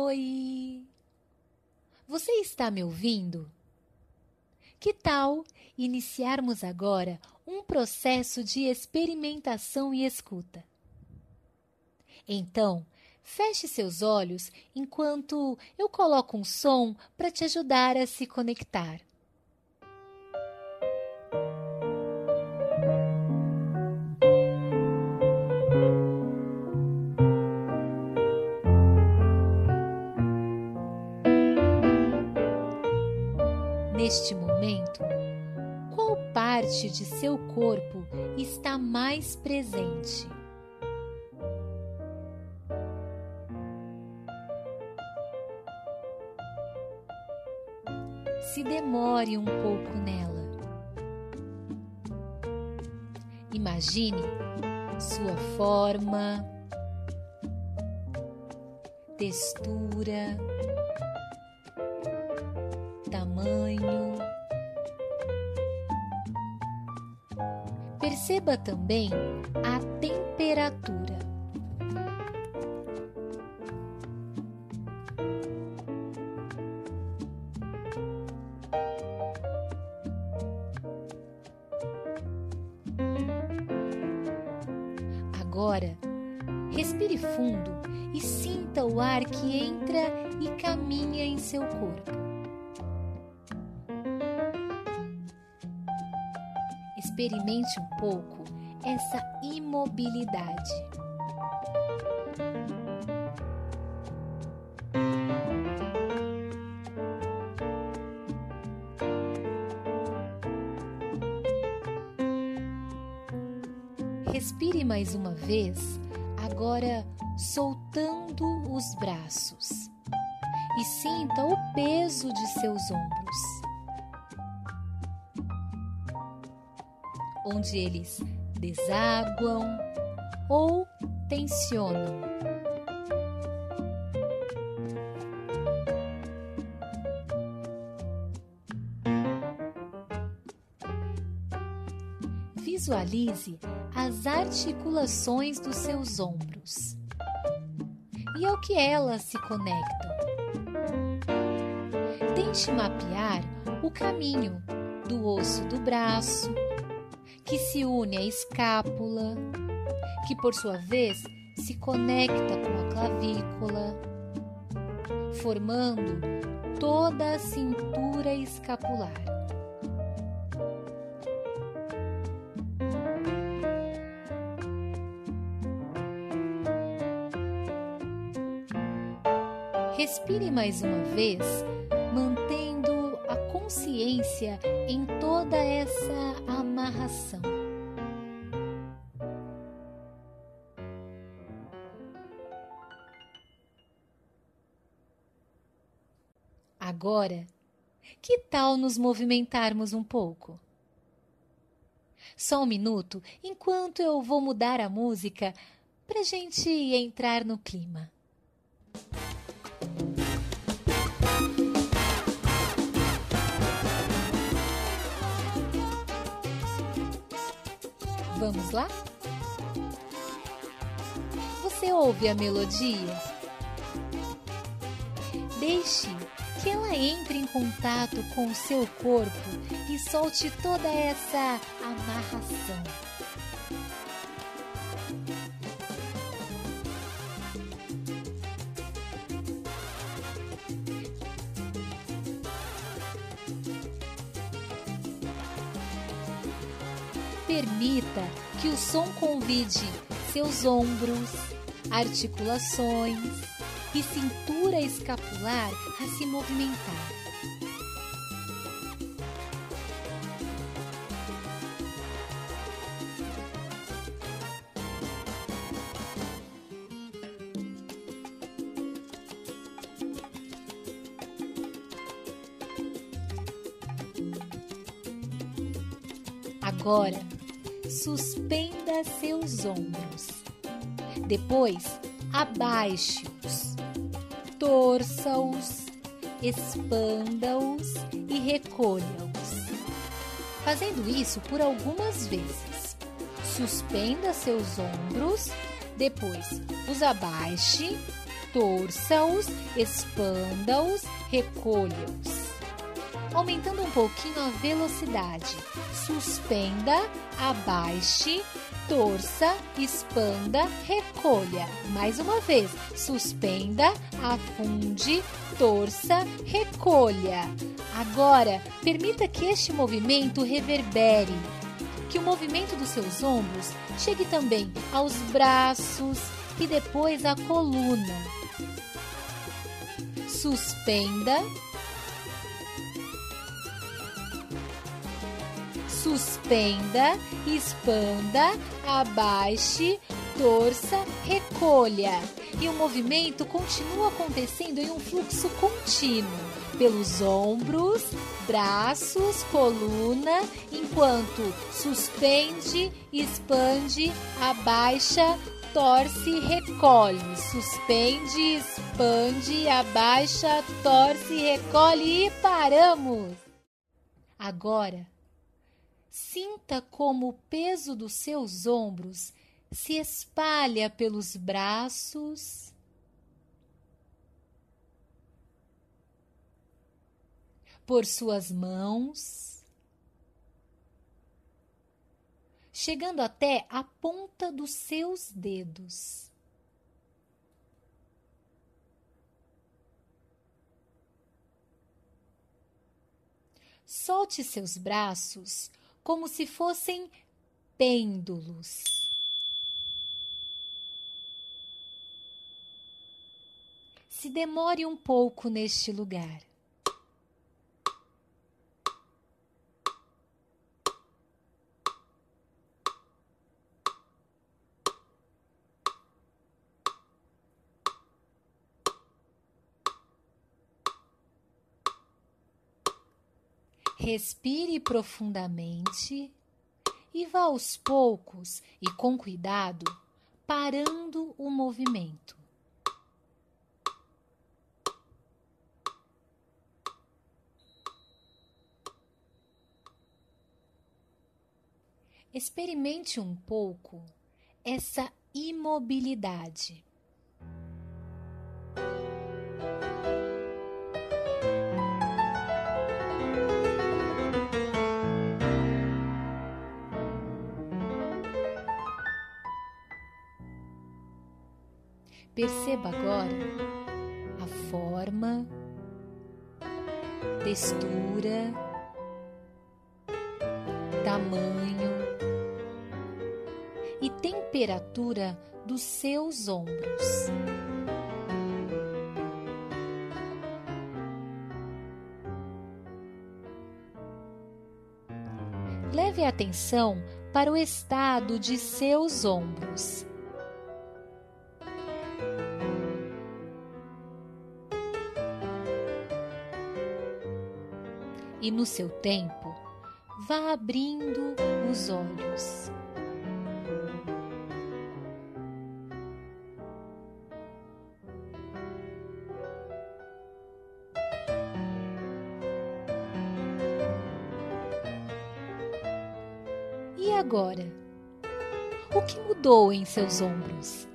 Oi! Você está me ouvindo? Que tal iniciarmos agora um processo de experimentação e escuta? Então, feche seus olhos enquanto eu coloco um som para te ajudar a se conectar. Neste momento, qual parte de seu corpo está mais presente? Se demore um pouco nela. Imagine sua forma, textura, tamanho. Perceba também a temperatura. Agora, respire fundo e sinta o ar que entra e caminha em seu corpo. Experimente um pouco essa imobilidade. Respire mais uma vez, agora soltando os braços. E sinta o peso de seus ombros. Onde eles desaguam ou tensionam. Visualize as articulações dos seus ombros e ao que elas se conectam. Tente mapear o caminho do osso do braço, que se une à escápula, que por sua vez se conecta com a clavícula, formando toda a cintura escapular. Respire mais uma vez, mantendo a consciência em toda essa amarração. Agora, que tal nos movimentarmos um pouco? Só um minuto, enquanto eu vou mudar a música para a gente entrar no clima. Vamos lá? Você ouve a melodia? Deixe que ela entre em contato com o seu corpo e solte toda essa amarração. Permita que o som convide seus ombros, articulações e cintura escapular a se movimentar. Agora, suspenda seus ombros. Depois, abaixe-os, torça-os, expanda-os e recolha-os. Fazendo isso por algumas vezes. Suspenda seus ombros, depois os abaixe, torça-os, expanda-os, recolha-os. Aumentando um pouquinho a velocidade. Suspenda, abaixe, torça, expanda, recolha. Mais uma vez. Suspenda, afunde, torça, recolha. Agora, permita que este movimento reverbere. Que o movimento dos seus ombros chegue também aos braços e depois à coluna. Suspenda. Suspenda, expanda, abaixe, torça, recolha. E o movimento continua acontecendo em um fluxo contínuo, pelos ombros, braços, coluna, enquanto suspende, expande, abaixa, torce, recolhe. Suspende, expande, abaixa, torce, recolhe e paramos. Agora, sinta como o peso dos seus ombros se espalha pelos braços, por suas mãos, chegando até a ponta dos seus dedos. Solte seus braços como se fossem pêndulos. Se demore um pouco neste lugar. Respire profundamente e vá aos poucos e com cuidado parando o movimento. Experimente um pouco essa imobilidade. Perceba agora a forma, textura, tamanho e temperatura dos seus ombros. Leve a atenção para o estado de seus ombros. E no seu tempo, vá abrindo os olhos. E agora? O que mudou em seus ombros?